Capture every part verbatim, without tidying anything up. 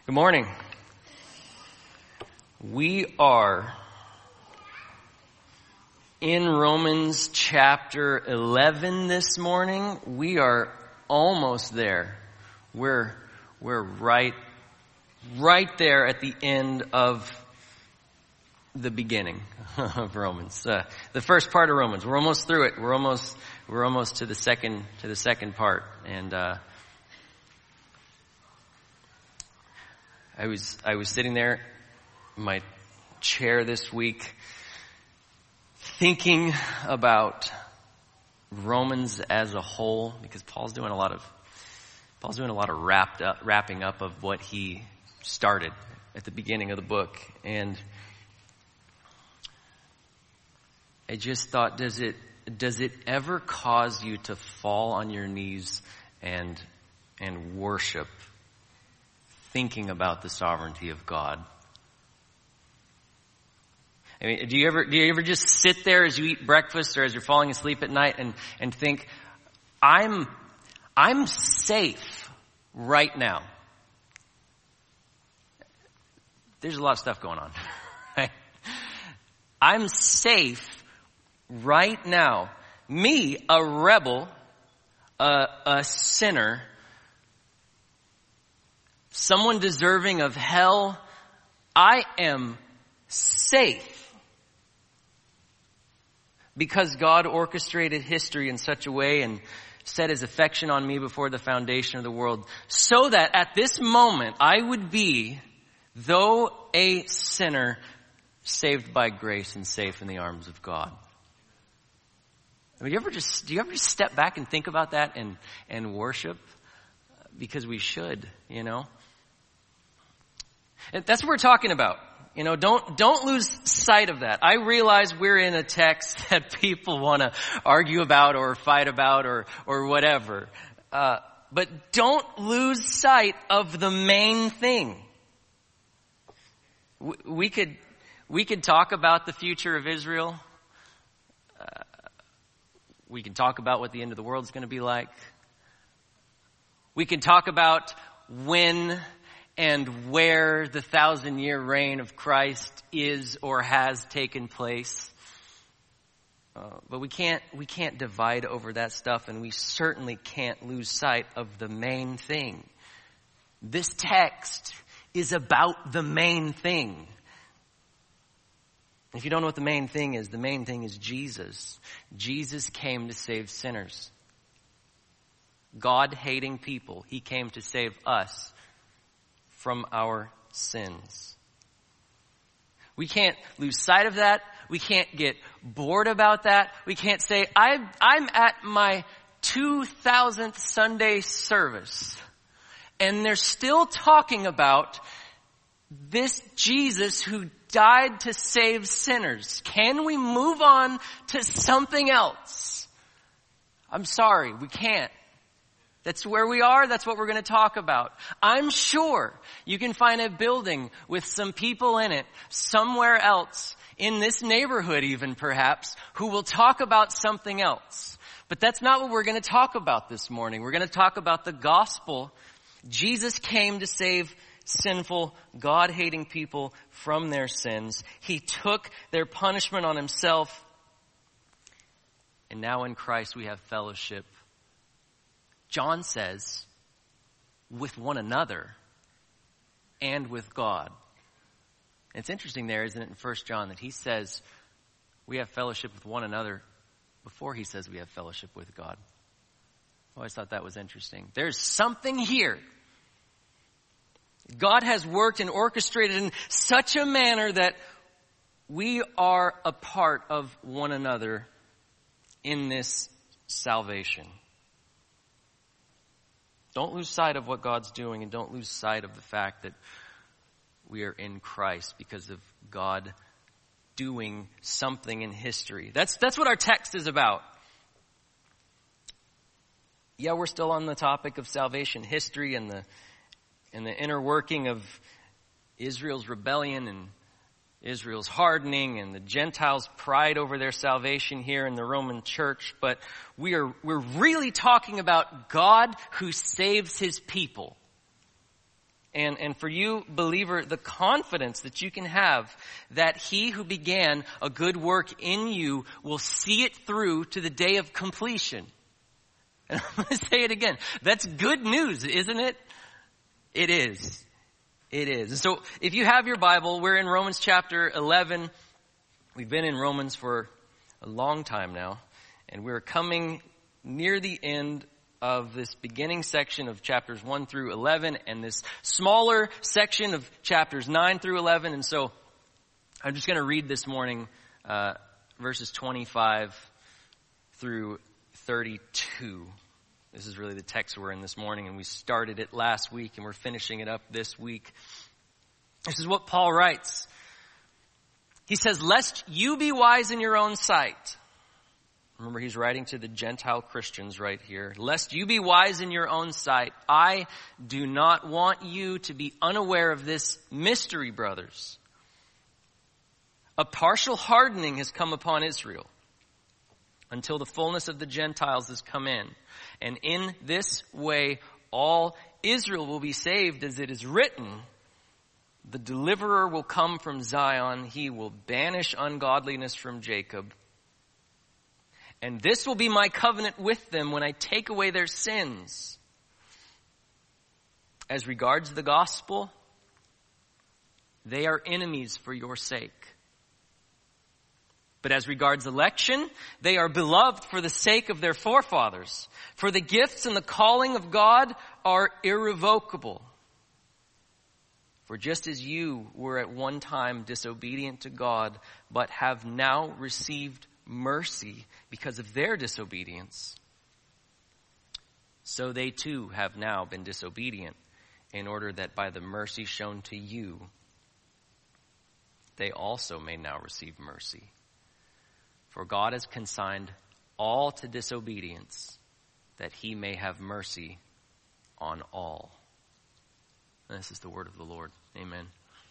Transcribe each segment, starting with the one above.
Good morning. We are in Romans chapter eleven this morning. We are almost there. We're, we're right, right there at the end of the beginning of Romans. Uh, the first part of Romans. We're almost through it. We're almost, we're almost to the second, to the second part. And, uh, I was I was sitting there in my chair this week thinking about Romans as a whole, because Paul's doing a lot of Paul's doing a lot of wrapped up wrapping up of what he started at the beginning of the book. And I just thought, does it does it ever cause you to fall on your knees and and worship, thinking about the sovereignty of God? I mean, do you ever, do you ever just sit there as you eat breakfast or as you're falling asleep at night and, and think, I'm, I'm safe right now? There's a lot of stuff going on, right? I'm safe right now. Me, a rebel, a, a sinner, someone deserving of hell, I am safe because God orchestrated history in such a way and set his affection on me before the foundation of the world, so that at this moment I would be, though a sinner, saved by grace and safe in the arms of God. I mean, you ever just, do you ever just step back and think about that and, and worship? Because we should, you know. And that's what we're talking about. You know, don't, don't lose sight of that. I realize we're in a text that people want to argue about or fight about or, or whatever. Uh, but don't lose sight of the main thing. We, we could, we could talk about the future of Israel. Uh, we can talk about what the end of the world is going to be like. We can talk about when and where the thousand-year reign of Christ is or has taken place. Uh, but we can't, we can't divide over that stuff, and we certainly can't lose sight of the main thing. This text is about the main thing. If you don't know what the main thing is, the main thing is Jesus. Jesus came to save sinners. God-hating people. He came to save us from our sins. We can't lose sight of that. We can't get bored about that. We can't say, I'm, I'm at my two thousandth Sunday service, and they're still talking about this Jesus who died to save sinners. Can we move on to something else? I'm sorry, we can't. That's where we are. That's what we're going to talk about. I'm sure you can find a building with some people in it somewhere else, in this neighborhood even perhaps, who will talk about something else. But that's not what we're going to talk about this morning. We're going to talk about the gospel. Jesus came to save sinful, God-hating people from their sins. He took their punishment on himself. And now in Christ we have fellowship. John says, with one another and with God. And it's interesting there, isn't it, in First John, that he says we have fellowship with one another before he says we have fellowship with God. I always thought that was interesting. There's something here. God has worked and orchestrated in such a manner that we are a part of one another in this salvation. Don't lose sight of what God's doing, and don't lose sight of the fact that we are in Christ because of God doing something in history. That's, that's what our text is about. Yeah, we're still on the topic of salvation history and the, and the inner working of Israel's rebellion and Israel's hardening and the Gentiles' pride over their salvation here in the Roman church. But we are, we're really talking about God who saves his people. And, and for you, believer, the confidence that you can have that he who began a good work in you will see it through to the day of completion. And I'm going to say it again. That's good news, isn't it? It is. It is. And so if you have your Bible, we're in Romans chapter eleven. We've been in Romans for a long time now. And we're coming near the end of this beginning section of chapters one through eleven and this smaller section of chapters nine through eleven. And so I'm just going to read this morning uh, verses twenty-five through thirty-two. This is really the text we're in this morning, and we started it last week and we're finishing it up this week. This is what Paul writes. He says, "Lest you be wise in your own sight." Remember, he's writing to the Gentile Christians right here. "Lest you be wise in your own sight, I do not want you to be unaware of this mystery, brothers. A partial hardening has come upon Israel until the fullness of the Gentiles has come in. And in this way, all Israel will be saved, as it is written, the deliverer will come from Zion. He will banish ungodliness from Jacob. And this will be my covenant with them when I take away their sins. As regards the gospel, they are enemies for your sake. But as regards election, they are beloved for the sake of their forefathers. For the gifts and the calling of God are irrevocable. For just as you were at one time disobedient to God, but have now received mercy because of their disobedience, so they too have now been disobedient, in order that by the mercy shown to you, they also may now receive mercy. For God has consigned all to disobedience, that he may have mercy on all." And this is the word of the Lord. Amen.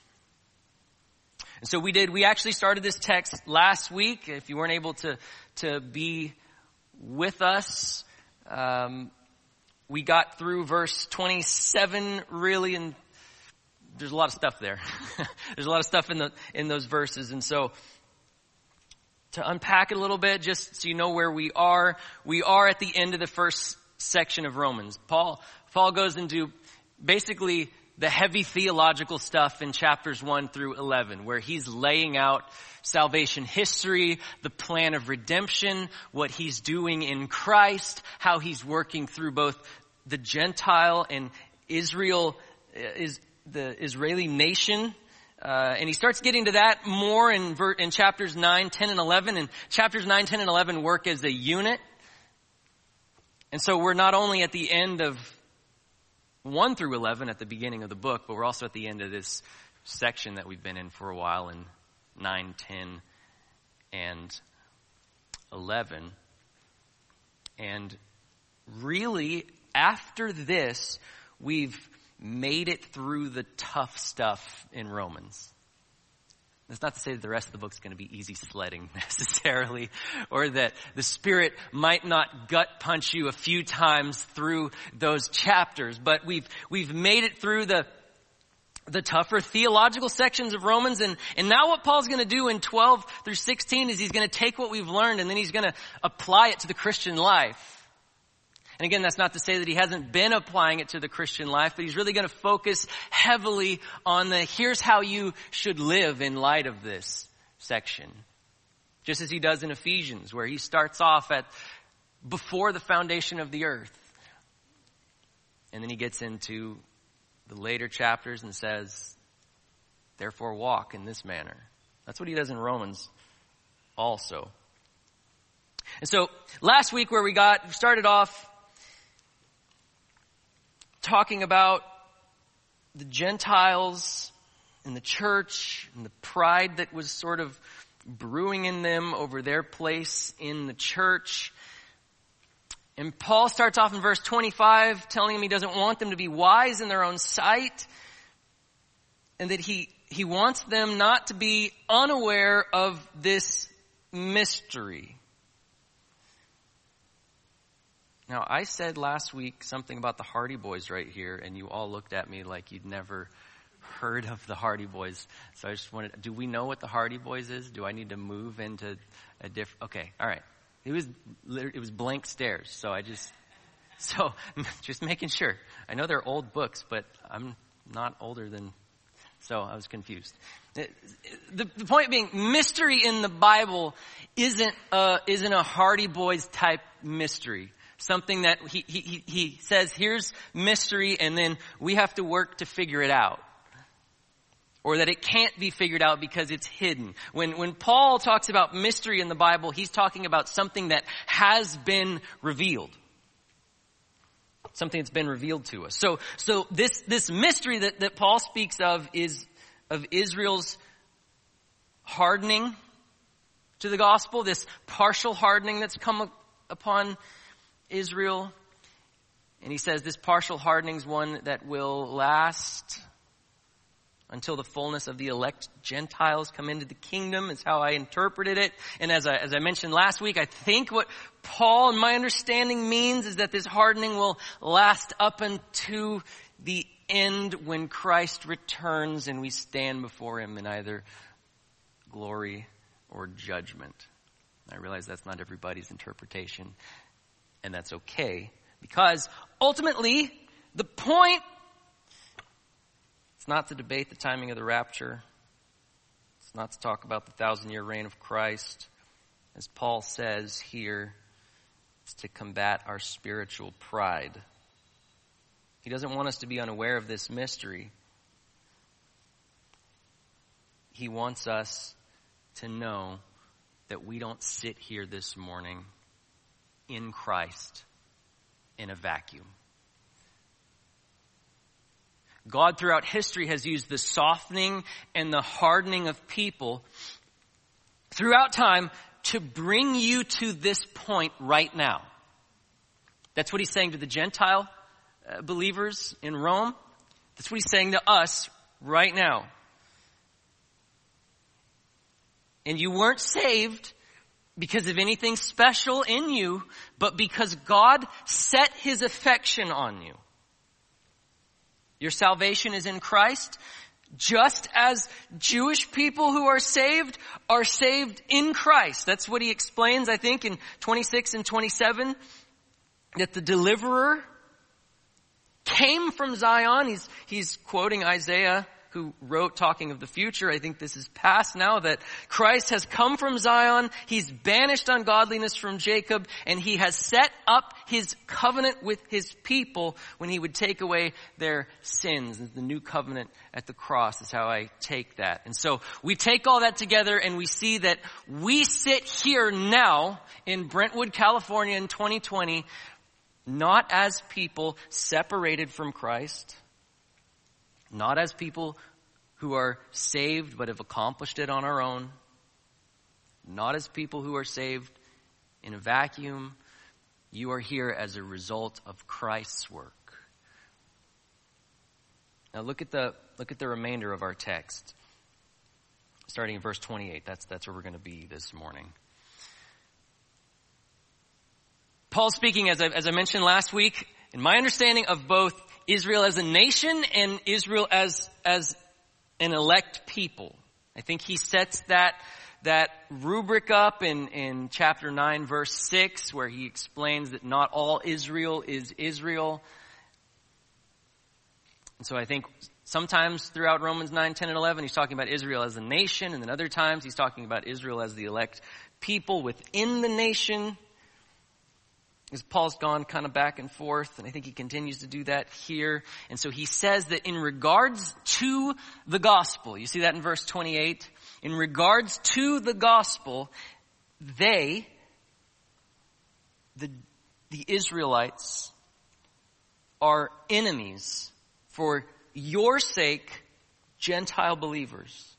And so we did, we actually started this text last week. If you weren't able to, to be with us, um, we got through verse twenty-seven really, and there's a lot of stuff there. There's a lot of stuff in the, in those verses. And so to unpack it a little bit, just so you know where we are, we are at the end of the first section of Romans. Paul, Paul goes into basically the heavy theological stuff in chapters one through eleven, where he's laying out salvation history, the plan of redemption, what he's doing in Christ, how he's working through both the Gentile and Israel, is the Israeli nation. Uh, and he starts getting to that more in, ver- in chapters nine, ten, and eleven. And chapters nine, ten, and eleven work as a unit. And so we're not only at the end of one through eleven at the beginning of the book, but we're also at the end of this section that we've been in for a while in nine, ten, and eleven. And really, after this, we've made it through the tough stuff in Romans. That's not to say that the rest of the book's going to be easy sledding necessarily, or that the Spirit might not gut punch you a few times through those chapters. But we've we've made it through the the tougher theological sections of Romans, and and now what Paul's going to do in twelve through sixteen is he's going to take what we've learned and then he's going to apply it to the Christian life. And again, that's not to say that he hasn't been applying it to the Christian life, but he's really going to focus heavily on the here's how you should live in light of this section. Just as he does in Ephesians, where he starts off at before the foundation of the earth. And then he gets into the later chapters and says, therefore walk in this manner. That's what he does in Romans also. And so last week where we got, we started off talking about the Gentiles and the church and the pride that was sort of brewing in them over their place in the church. And Paul starts off in verse twenty-five telling them he doesn't want them to be wise in their own sight, and that he, he wants them not to be unaware of this mystery. Now, I said last week something about the Hardy Boys right here, and you all looked at me like you'd never heard of the Hardy Boys. So I just wanted, do we know what the Hardy Boys is? Do I need to move into a different, okay, all right. It was, it was blank stares, so I just, so just making sure. I know they're old books, but I'm not older than, so I was confused. The, the, the point being, mystery in the Bible isn't a, isn't a Hardy Boys type mystery. Something that he, he, he says, here's mystery, and then we have to work to figure it out. Or that it can't be figured out because it's hidden. When, when Paul talks about mystery in the Bible, he's talking about something that has been revealed. Something that's been revealed to us. So, so this, this mystery that, that Paul speaks of is of Israel's hardening to the gospel, this partial hardening that's come upon Israel. And he says this partial hardening is one that will last until the fullness of the elect Gentiles come into the kingdom, is how I interpreted it. And as I, as I mentioned last week, I think what Paul, in my understanding, means is that this hardening will last up unto the end when Christ returns and we stand before him in either glory or judgment. I realize that's not everybody's interpretation, and that's okay, because ultimately the point, it's not to debate the timing of the rapture. It's not to talk about the thousand-year reign of Christ. As Paul says here, it's to combat our spiritual pride. He doesn't want us to be unaware of this mystery. He wants us to know that we don't sit here this morning in Christ in a vacuum. God throughout history has used the softening and the hardening of people throughout time to bring you to this point right now. That's what he's saying to the Gentile uh, believers in Rome. That's what he's saying to us right now. And you weren't saved because of anything special in you, but because God set his affection on you. Your salvation is in Christ, just as Jewish people who are saved are saved in Christ. That's what he explains, I think, in twenty-six and twenty-seven, that the deliverer came from Zion. He's, he's quoting Isaiah, who wrote, talking of the future. I think this is past now, that Christ has come from Zion. He's banished ungodliness from Jacob, and he has set up his covenant with his people when he would take away their sins. The new covenant at the cross is how I take that. And so we take all that together and we see that we sit here now in Brentwood, California in twenty twenty, not as people separated from Christ, not as people who are saved but have accomplished it on our own. Not as people who are saved in a vacuum. You are here as a result of Christ's work. Now look at the look at the remainder of our text. Starting in verse twenty-eight. That's that's where we're going to be this morning. Paul speaking, as I, as I mentioned last week, in my understanding of both Israel as a nation and Israel as, as an elect people. I think he sets that, that rubric up in, in chapter nine, verse six, where he explains that not all Israel is Israel. And so I think sometimes throughout Romans nine, ten, and eleven, he's talking about Israel as a nation, and then other times he's talking about Israel as the elect people within the nation. Because Paul's gone kind of back and forth, and I think he continues to do that here. And so he says that in regards to the gospel, you see that in verse twenty-eight, in regards to the gospel, they, the, the Israelites, are enemies for your sake, Gentile believers.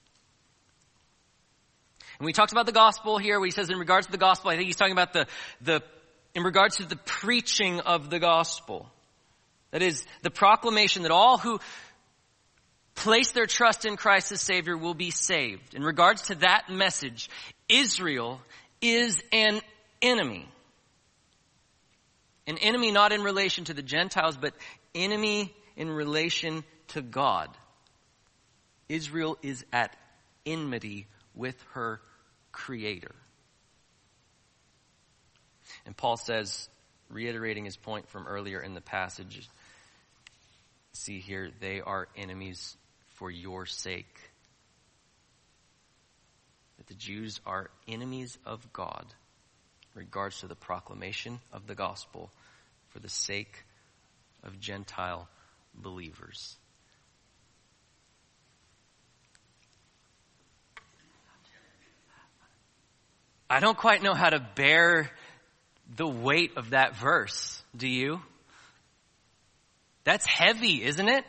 And we talked about the gospel here, where he says in regards to the gospel, I think he's talking about the, the in regards to the preaching of the gospel. That is, the proclamation that all who place their trust in Christ as Savior will be saved. In regards to that message, Israel is an enemy. An enemy not in relation to the Gentiles, but enemy in relation to God. Israel is at enmity with her Creator. And Paul says, reiterating his point from earlier in the passage, see here, they are enemies for your sake. That the Jews are enemies of God in regards to the proclamation of the gospel for the sake of Gentile believers. I don't quite know how to bear the weight of that verse. Do you? That's heavy, isn't it?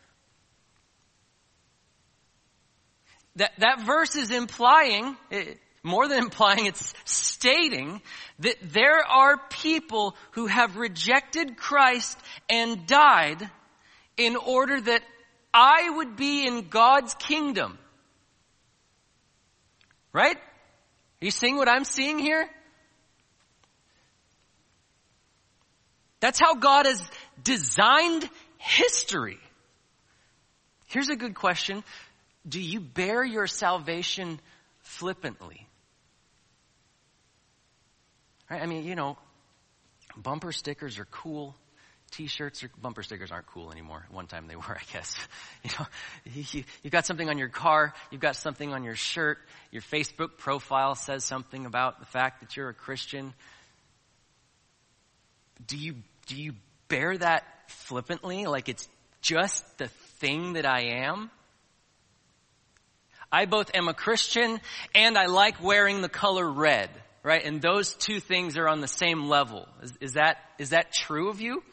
That, that verse is implying, more than implying, it's stating that there are people who have rejected Christ and died in order that I would be in God's kingdom. Right? Are you seeing what I'm seeing here? That's how God has designed history. Here's a good question. Do you bear your salvation flippantly? Right? I mean, you know, bumper stickers are cool. T-shirts or bumper stickers aren't cool anymore. One time they were, I guess. You know, you, you've got something on your car. You've got something on your shirt. Your Facebook profile says something about the fact that you're a Christian. Do you, do you bear that flippantly? Like it's just the thing that I am? I both am a Christian and I like wearing the color red, right? And those two things are on the same level. Is, is that, is that true of you?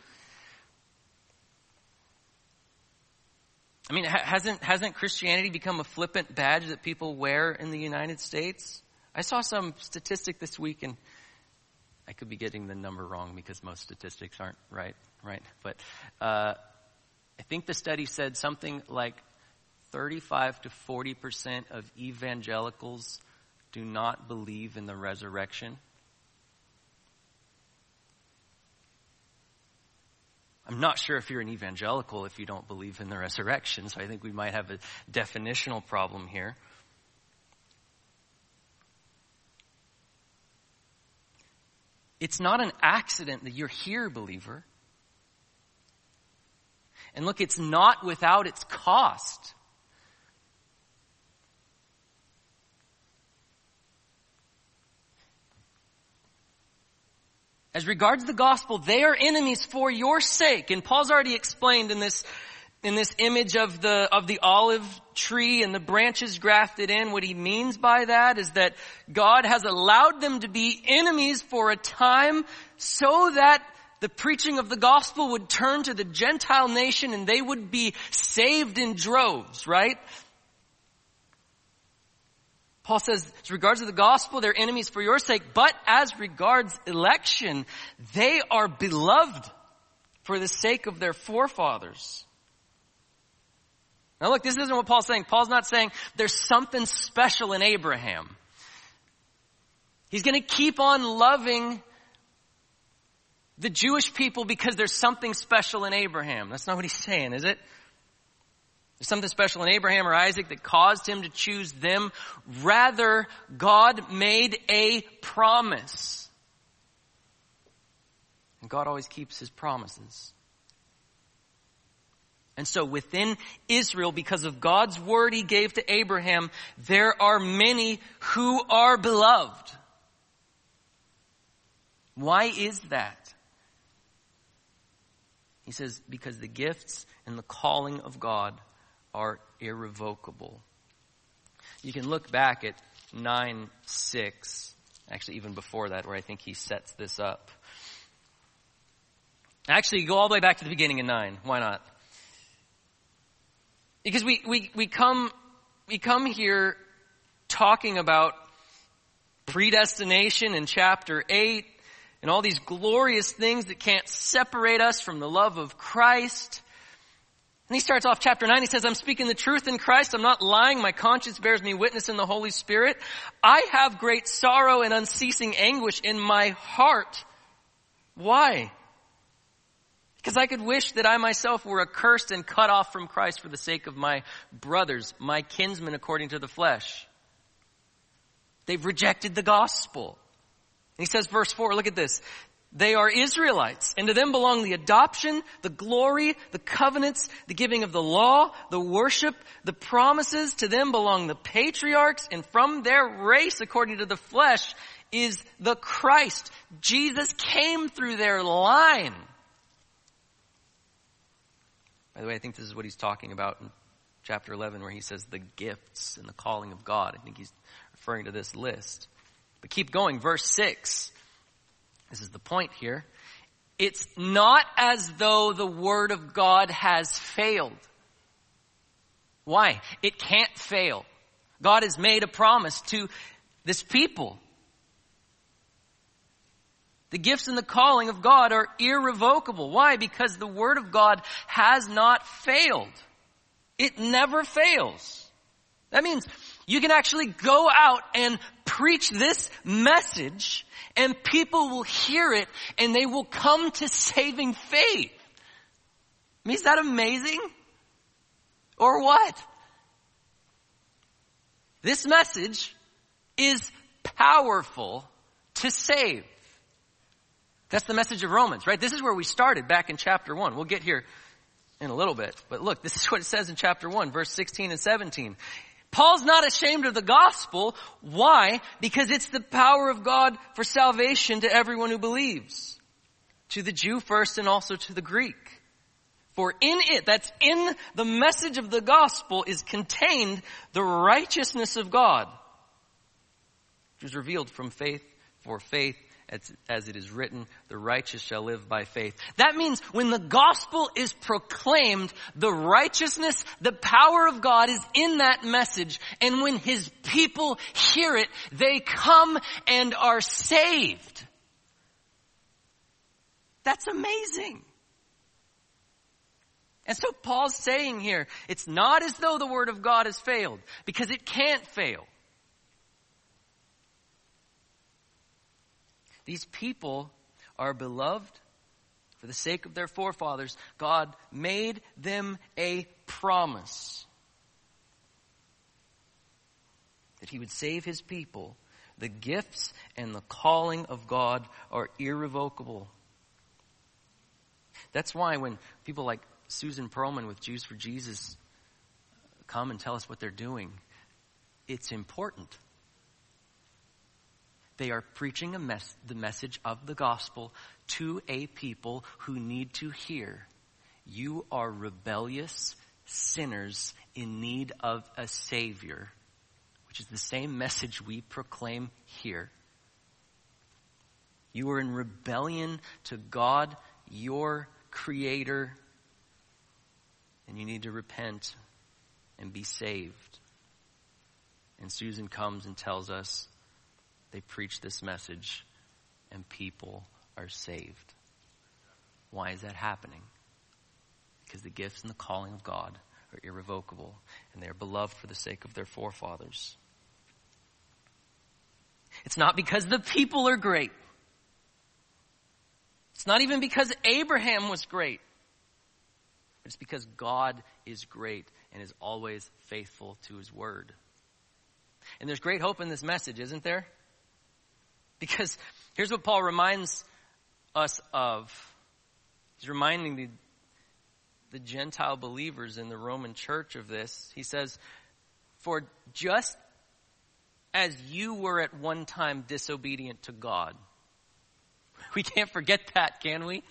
I mean, hasn't hasn't Christianity become a flippant badge that people wear in the United States? I saw some statistic this week, and I could be getting the number wrong because most statistics aren't right, right? But uh, I think the study said something like thirty-five to forty percent of evangelicals do not believe in the resurrection. I'm not sure if you're an evangelical if you don't believe in the resurrection, so I think we might have a definitional problem here. It's not an accident that you're here, believer. And look, it's not without its cost. As regards the gospel, they are enemies for your sake. And Paul's already explained in this, in this image of the, of the olive tree and the branches grafted in, what he means by that is that God has allowed them to be enemies for a time so that the preaching of the gospel would turn to the Gentile nation and they would be saved in droves, right? Paul says, as regards to the gospel, they're enemies for your sake, but as regards election, they are beloved for the sake of their forefathers. Now look, this isn't what Paul's saying. Paul's not saying there's something special in Abraham. He's going to keep on loving the Jewish people because there's something special in Abraham. That's not what he's saying, is it? There's something special in Abraham or Isaac that caused him to choose them. Rather, God made a promise. And God always keeps his promises. And so within Israel, because of God's word he gave to Abraham, there are many who are beloved. Why is that? He says, because the gifts and the calling of God are irrevocable. You can look back at nine six, actually even before that, where I think he sets this up. Actually, go all the way back to the beginning of nine. Why not? Because we, we, we come we come here talking about predestination in chapter eight and all these glorious things that can't separate us from the love of Christ. And he starts off chapter nine, he says, I'm speaking the truth in Christ, I'm not lying, my conscience bears me witness in the Holy Spirit. I have great sorrow and unceasing anguish in my heart. Why? Because I could wish that I myself were accursed and cut off from Christ for the sake of my brothers, my kinsmen according to the flesh. They've rejected the gospel. And he says, verse four, look at this. They are Israelites, and to them belong the adoption, the glory, the covenants, the giving of the law, the worship, the promises. To them belong the patriarchs, and from their race, according to the flesh, is the Christ. Jesus came through their line. By the way, I think this is what he's talking about in chapter eleven, where he says the gifts and the calling of God. I think he's referring to this list. But keep going, verse six. This is the point here. It's not as though the word of God has failed. Why? It can't fail. God has made a promise to this people. The gifts and the calling of God are irrevocable. Why? Because the word of God has not failed. It never fails. That means you can actually go out and preach this message and people will hear it and they will come to saving faith. I mean, is that amazing? Or what? This message is powerful to save. That's the message of Romans, right? This is where we started back in chapter one. We'll get here in a little bit. But look, this is what it says in chapter one, verse sixteen and seventeen. Paul's not ashamed of the gospel. Why? Because it's the power of God for salvation to everyone who believes. To the Jew first and also to the Greek. For in it, that's in the message of the gospel, is contained the righteousness of God, which is revealed from faith for faith. As, as it is written, the righteous shall live by faith. That means when the gospel is proclaimed, the righteousness, the power of God is in that message. And when his people hear it, they come and are saved. That's amazing. And so Paul's saying here, it's not as though the word of God has failed, because it can't fail. These people are beloved for the sake of their forefathers. God made them a promise that he would save his people. The gifts and the calling of God are irrevocable. That's why when people like Susan Perlman with Jews for Jesus come and tell us what they're doing, it's important. They are preaching a mess, the message of the gospel to a people who need to hear. You are rebellious sinners in need of a Savior, which is the same message we proclaim here. You are in rebellion to God, your Creator, and you need to repent and be saved. And Susan comes and tells us, they preach this message and people are saved. Why is that happening? Because the gifts and the calling of God are irrevocable and they are beloved for the sake of their forefathers. It's not because the people are great. It's not even because Abraham was great. It's because God is great and is always faithful to his word. And there's great hope in this message, isn't there? Because here's what Paul reminds us of. He's reminding the, the Gentile believers in the Roman church of this. He says, for just as you were at one time disobedient to God. We can't forget that, can we?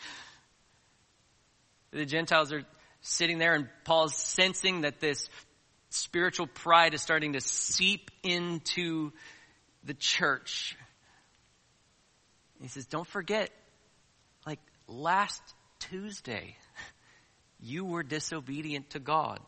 The Gentiles are sitting there and Paul's sensing that this spiritual pride is starting to seep into the church. He says, don't forget, like last Tuesday, you were disobedient to God.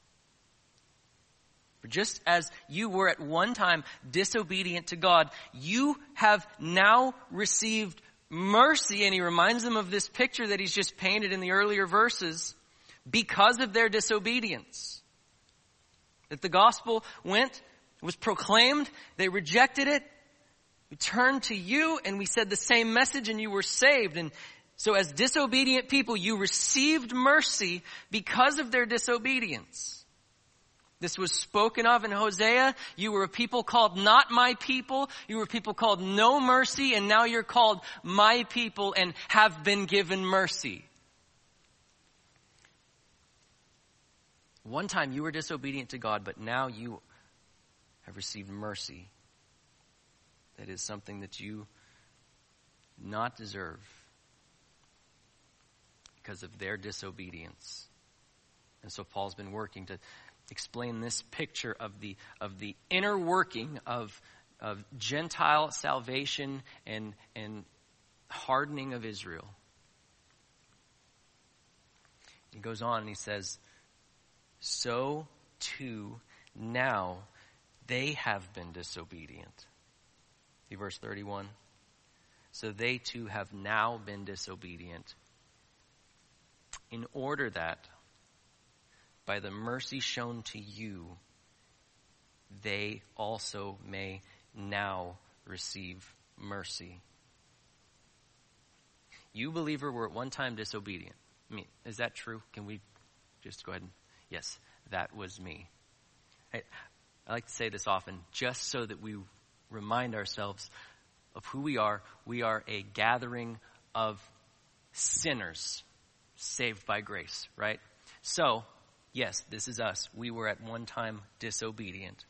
For just as you were at one time disobedient to God, you have now received mercy. And he reminds them of this picture that he's just painted in the earlier verses because of their disobedience. That the gospel went, was proclaimed, they rejected it. We turned to you and we said the same message and you were saved. And So as disobedient people, you received mercy because of their disobedience. This was spoken of in Hosea. You were a people called not my people. You were a people called no mercy, and now you're called my people and have been given mercy. One time you were disobedient to God, but now you have received mercy. That is something that you not deserve because of their disobedience. And so Paul's been working to explain this picture of the of the inner working of of Gentile salvation and and hardening of Israel. He goes on and he says, so too now they have been disobedient. See verse thirty-one. So they too have now been disobedient, in order that by the mercy shown to you, they also may now receive mercy. You, believer, were at one time disobedient. I mean, is that true? Can we just go ahead and, yes, that was me. I, I like to say this often, just so that we remind ourselves of who we are. We are a gathering of sinners saved by grace, right? So, yes, this is us. We were at one time disobedient.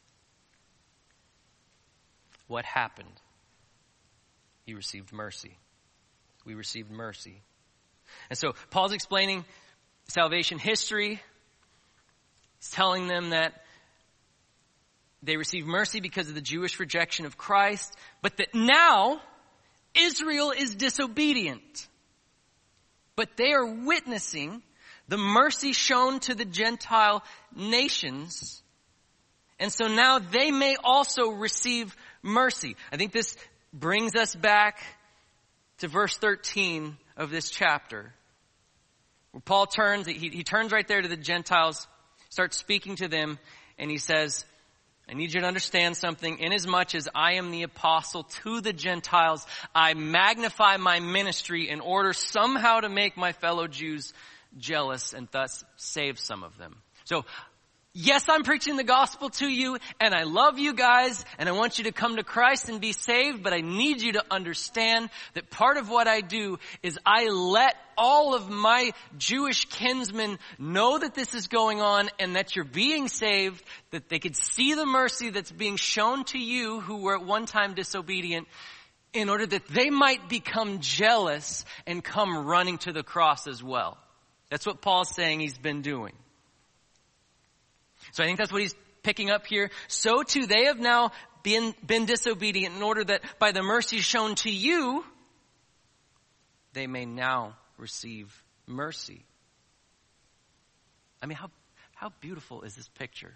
What happened? He received mercy. We received mercy. And so Paul's explaining salvation history. He's telling them that they received mercy because of the Jewish rejection of Christ, but that now Israel is disobedient. But they are witnessing the mercy shown to the Gentile nations. And so now they may also receive mercy. I think this brings us back to verse thirteen of this chapter, where Paul turns, he, he turns right there to the Gentiles, starts speaking to them, and he says, I need you to understand something. Inasmuch as I am the apostle to the Gentiles, I magnify my ministry in order somehow to make my fellow Jews jealous and thus save some of them. So, yes, I'm preaching the gospel to you, and I love you guys, and I want you to come to Christ and be saved, but I need you to understand that part of what I do is I let all of my Jewish kinsmen know that this is going on and that you're being saved, that they could see the mercy that's being shown to you who were at one time disobedient, in order that they might become jealous and come running to the cross as well. That's what Paul's saying he's been doing. So I think that's what he's picking up here. So too, they have now been, been disobedient in order that by the mercy shown to you, they may now receive mercy. I mean, how, how beautiful is this picture?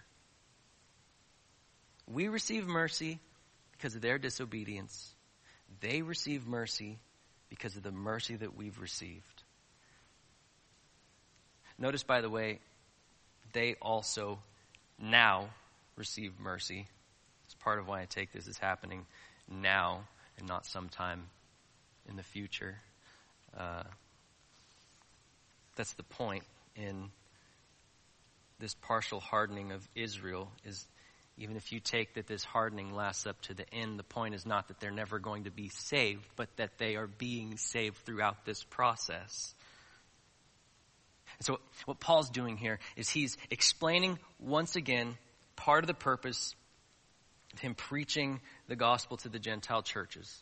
We receive mercy because of their disobedience. They receive mercy because of the mercy that we've received. Notice, by the way, they also now receive mercy. It's part of why I take this as happening now and not sometime in the future. Uh, that's the point in this partial hardening of Israel, is even if you take that this hardening lasts up to the end, the point is not that they're never going to be saved, but that they are being saved throughout this process. And so what Paul's doing here is he's explaining once again part of the purpose of him preaching the gospel to the Gentile churches.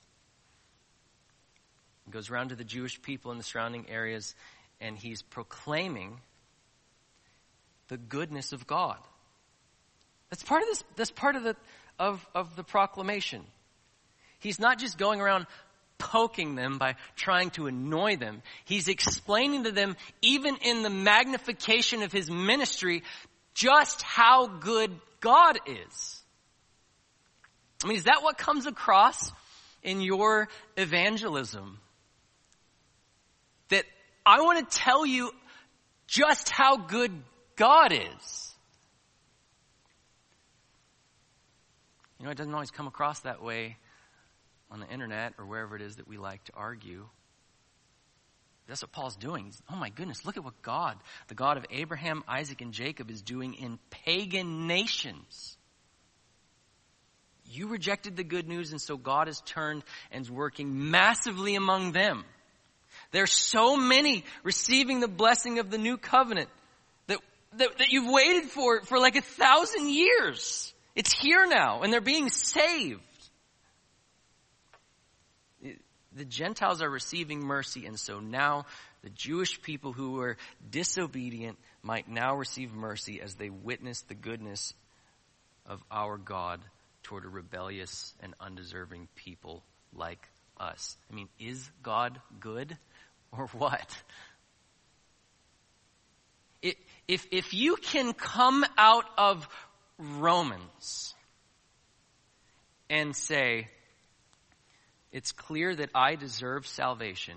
He goes around to the Jewish people in the surrounding areas, and he's proclaiming the goodness of God. That's part of this. That's part of the of, of the proclamation. He's not just going around poking them by trying to annoy them. He's explaining to them, even in the magnification of his ministry, just how good God is. I mean, is that what comes across in your evangelism? That I want to tell you just how good God is. You know, it doesn't always come across that way on the internet or wherever it is that we like to argue. That's what Paul's doing. He's, oh my goodness, look at what God, the God of Abraham, Isaac, and Jacob is doing in pagan nations. You rejected the good news, and so God has turned and is working massively among them. There's so many receiving the blessing of the new covenant that, that, that you've waited for for like a thousand years. It's here now, and they're being saved. The Gentiles are receiving mercy, and so now the Jewish people who were disobedient might now receive mercy as they witness the goodness of our God toward a rebellious and undeserving people like us. I mean, is God good or what? It, if, if you can come out of Romans and say, it's clear that I deserve salvation,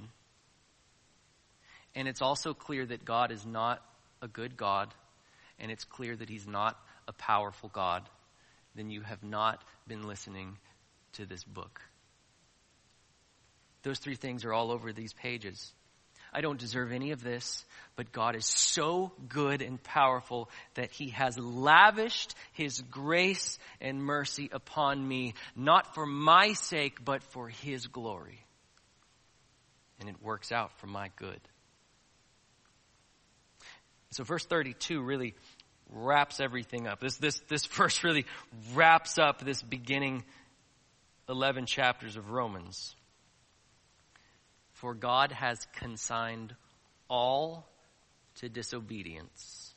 and it's also clear that God is not a good God, and it's clear that he's not a powerful God, then you have not been listening to this book. Those three things are all over these pages. I don't deserve any of this, but God is so good and powerful that he has lavished his grace and mercy upon me, not for my sake, but for his glory. And it works out for my good. So verse thirty-two really wraps everything up. This, this, this verse really wraps up this beginning eleven chapters of Romans. For God has consigned all to disobedience,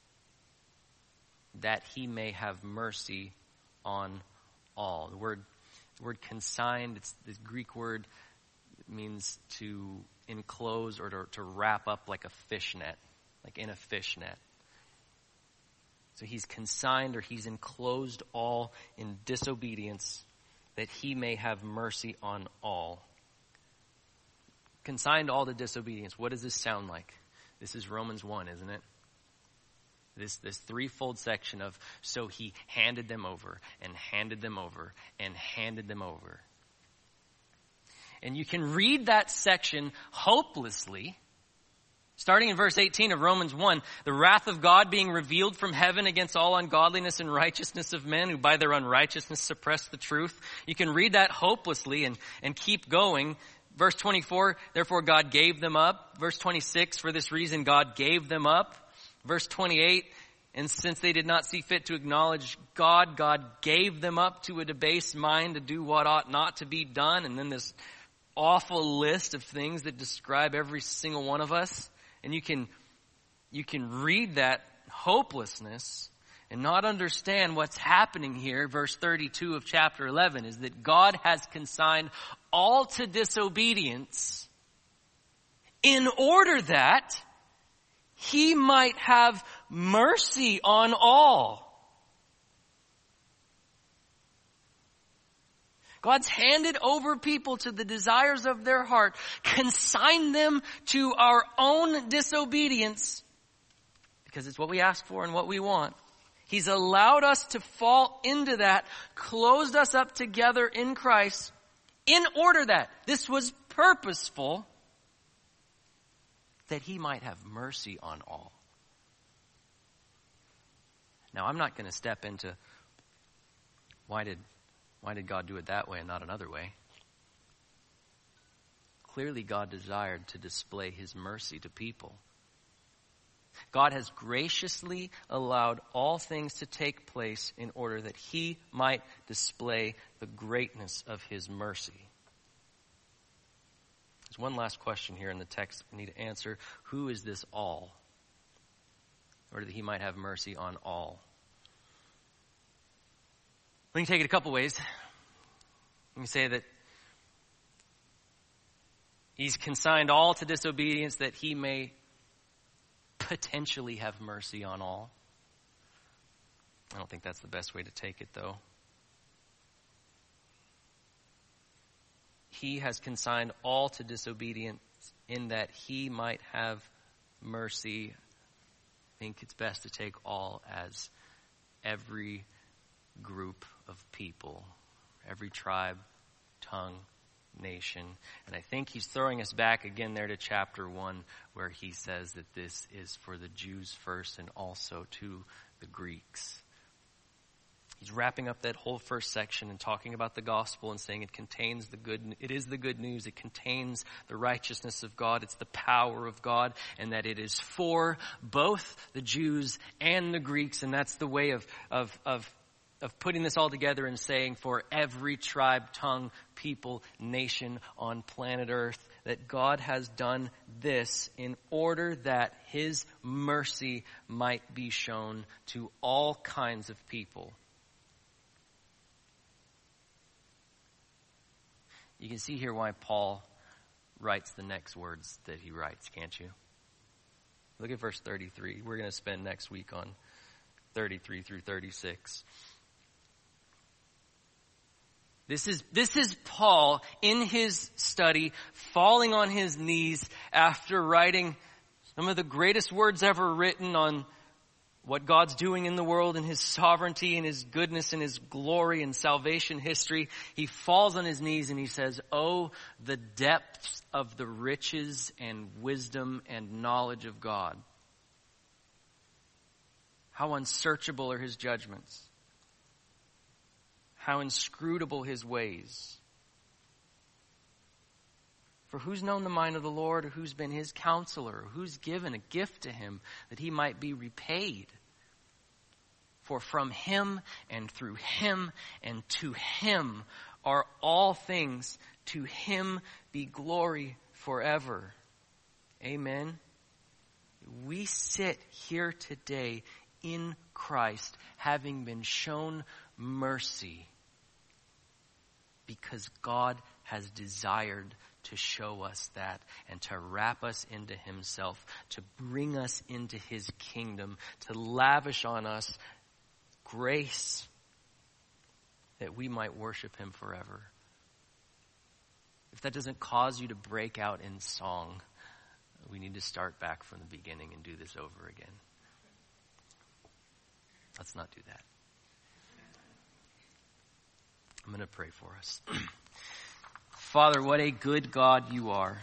that he may have mercy on all. The word, the word consigned, it's this Greek word, it means to enclose or to, to wrap up like a fishnet, like in a fishnet. So he's consigned, or he's enclosed all in disobedience, that he may have mercy on all. Consigned all to disobedience. What does this sound like? This is Romans one, isn't it? This this threefold section of, so he handed them over and handed them over and handed them over. And you can read that section hopelessly. Starting in verse eighteen of Romans one, the wrath of God being revealed from heaven against all ungodliness and righteousness of men who by their unrighteousness suppress the truth. You can read that hopelessly and, and keep going. Verse twenty-four, therefore God gave them up. Verse twenty-six, for this reason God gave them up. Verse twenty-eight, and since they did not see fit to acknowledge God, God gave them up to a debased mind to do what ought not to be done. And then this awful list of things that describe every single one of us. And you can, you can read that hopelessness and not understand what's happening here. Verse thirty-two of chapter eleven is that God has consigned all to disobedience in order that he might have mercy on all. God's handed over people to the desires of their heart, consigned them to our own disobedience, because it's what we ask for and what we want. He's allowed us to fall into that, closed us up together in Christ, in order that this was purposeful, that he might have mercy on all. Now, I'm not going to step into why did why did God do it that way and not another way. Clearly, God desired to display his mercy to people. God has graciously allowed all things to take place in order that he might display the greatness of his mercy. There's one last question here in the text we need to answer. Who is this all? In order that he might have mercy on all. We can take it a couple ways. We can say that he's consigned all to disobedience that he may potentially have mercy on all. I don't think that's the best way to take it, though. He has consigned all to disobedience in that he might have mercy. I think it's best to take all as every group of people, every tribe, tongue, nation. And I think he's throwing us back again there to chapter one, where he says that this is for the Jews first and also to the Greeks. He's wrapping up that whole first section and talking about the gospel and saying it contains the good, it is the good news. It contains the righteousness of God. It's the power of God, and that it is for both the Jews and the Greeks. And that's the way of, of, of, of putting this all together and saying for every tribe, tongue, people, nation on planet Earth, that God has done this in order that his mercy might be shown to all kinds of people. You can see here why Paul writes the next words that he writes, can't you? Look at verse thirty-three. We're going to spend next week on thirty-three through thirty-six. This is, this is Paul in his study, falling on his knees after writing some of the greatest words ever written on what God's doing in the world and his sovereignty and his goodness and his glory and salvation history. He falls on his knees and he says, "Oh, the depths of the riches and wisdom and knowledge of God. How unsearchable are his judgments. How inscrutable his ways. For who's known the mind of the Lord, or who's been his counselor, or who's given a gift to him that he might be repaid? For from him and through him and to him are all things. To him be glory forever." Amen. We sit here today in Christ, having been shown mercy, because God has desired to show us that and to wrap us into himself, to bring us into his kingdom, to lavish on us grace that we might worship him forever. If that doesn't cause you to break out in song, we need to start back from the beginning and do this over again. Let's not do that. I'm going to pray for us. Father, what a good God you are.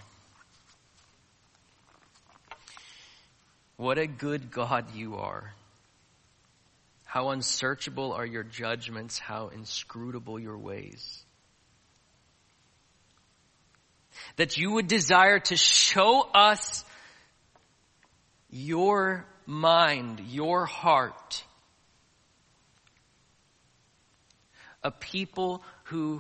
What a good God you are. How unsearchable are your judgments, how inscrutable your ways. That you would desire to show us your mind, your heart. A people who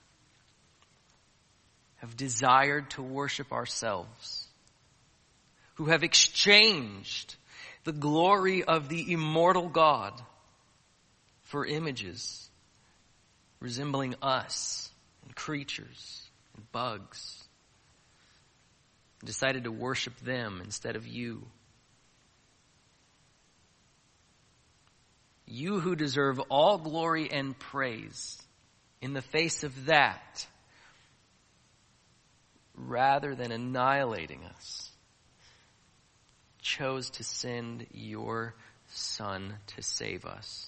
have desired to worship ourselves, who have exchanged the glory of the immortal God for images resembling us and creatures and bugs, and decided to worship them instead of you. You who deserve all glory and praise, in the face of that, rather than annihilating us, chose to send your Son to save us.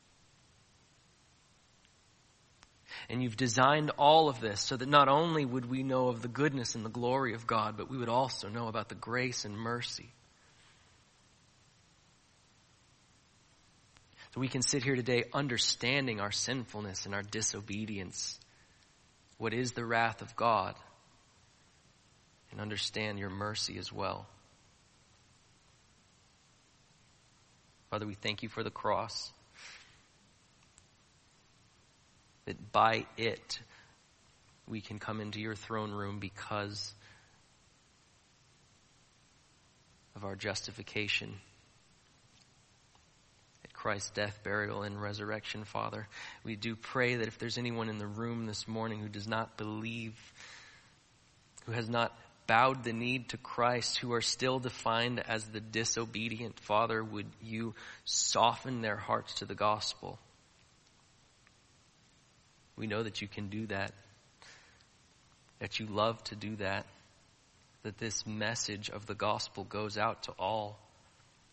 And you've designed all of this so that not only would we know of the goodness and the glory of God, but we would also know about the grace and mercy. So we can sit here today understanding our sinfulness and our disobedience, what is the wrath of God, and understand your mercy as well. Father, we thank you for the cross, that by it we can come into your throne room because of our justification at Christ's death, burial, and resurrection. Father, we do pray that if there's anyone in the room this morning who does not believe, who has not bowed the knee to Christ, who are still defined as the disobedient, Father, would you soften their hearts to the gospel? We know that you can do that, that you love to do that, that this message of the gospel goes out to all.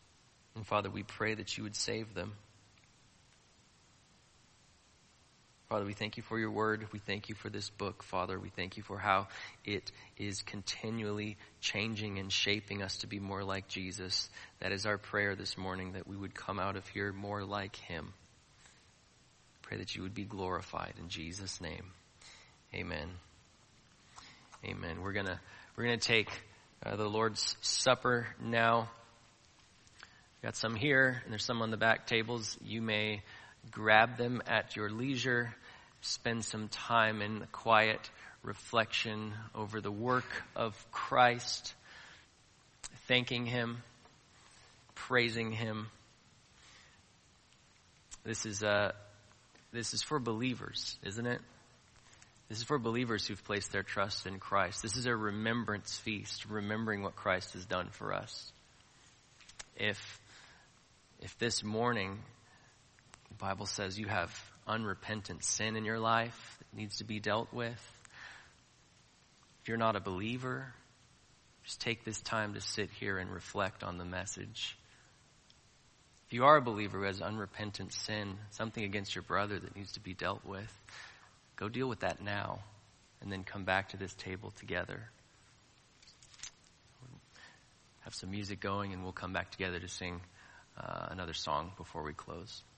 And Father, we pray that you would save them. Father, we thank you for your word. We thank you for this book, Father. We thank you for how it is continually changing and shaping us to be more like Jesus. That is our prayer this morning, that we would come out of here more like him. Pray that you would be glorified in Jesus' name. Amen. Amen. We're gonna we're gonna take uh, the Lord's Supper now. Got some here, and there's some on the back tables. You may grab them at your leisure. Spend some time in quiet reflection over the work of Christ, thanking him, praising him. This is uh, this is for believers, isn't it? This is for believers who've placed their trust in Christ. This is a remembrance feast, remembering what Christ has done for us. If if this morning the Bible says you have unrepentant sin in your life that needs to be dealt with, if you're not a believer, just take this time to sit here and reflect on the message. If you are a believer who has unrepentant sin, something against your brother that needs to be dealt with, go deal with that now and then come back to this table together. Have some music going and we'll come back together to sing uh, another song before we close.